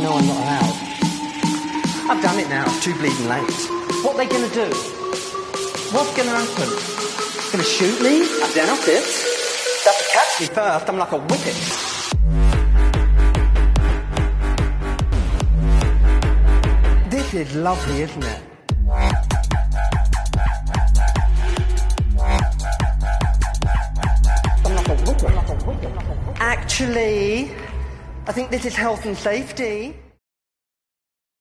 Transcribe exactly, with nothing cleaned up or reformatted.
know I'm not allowed. I've done it now, it's too bleeding late. What are they going to do? What's going to happen? Going to shoot me? I doubt it. They have to catch me first, I'm like a whippet. This is lovely, isn't it? I'm like a whippet. Actually, I think this is health and safety.